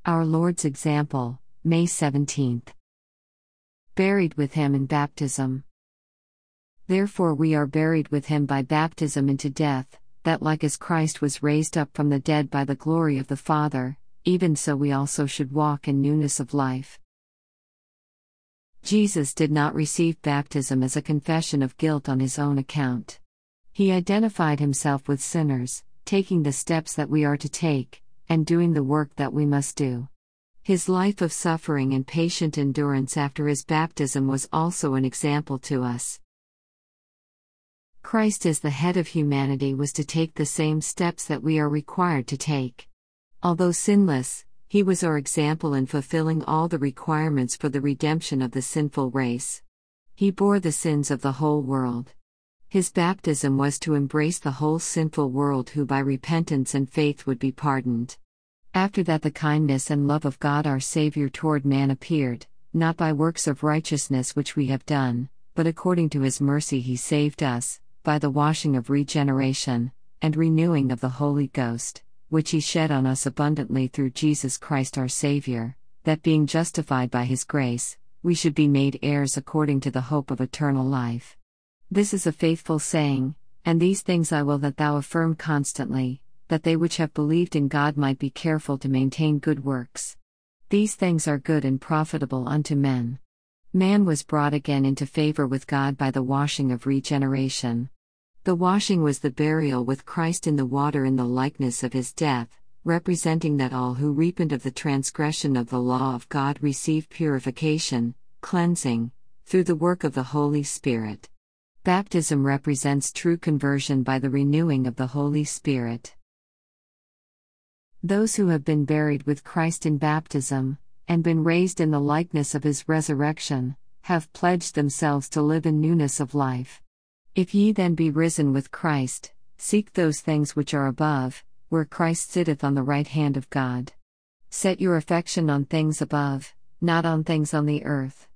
Our Lord's example, May 17th. Buried with him in baptism. Therefore we are buried with him by baptism into death, that like as Christ was raised up from the dead by the glory of the Father, even so we also should walk in newness of life. Jesus did not receive baptism as a confession of guilt on his own account. He identified himself with sinners, taking the steps that we are to take, and doing the work that we must do. His life of suffering and patient endurance after his baptism was also an example to us. Christ as the head of humanity was to take the same steps that we are required to take. Although sinless, he was our example in fulfilling all the requirements for the redemption of the sinful race. He bore the sins of the whole world. His baptism was to embrace the whole sinful world who by repentance and faith would be pardoned. After that the kindness and love of God our Savior toward man appeared, not by works of righteousness which we have done, but according to his mercy he saved us, by the washing of regeneration, and renewing of the Holy Ghost, which he shed on us abundantly through Jesus Christ our Savior, that being justified by his grace, we should be made heirs according to the hope of eternal life. This is a faithful saying, and these things I will that thou affirm constantly, that they which have believed in God might be careful to maintain good works. These things are good and profitable unto men. Man was brought again into favor with God by the washing of regeneration. The washing was the burial with Christ in the water in the likeness of his death, representing that all who repent of the transgression of the law of God receive purification, cleansing, through the work of the Holy Spirit. Baptism represents true conversion by the renewing of the Holy Spirit. Those who have been buried with Christ in baptism, and been raised in the likeness of his resurrection, have pledged themselves to live in newness of life. If ye then be risen with Christ, seek those things which are above, where Christ sitteth on the right hand of God. Set your affection on things above, not on things on the earth.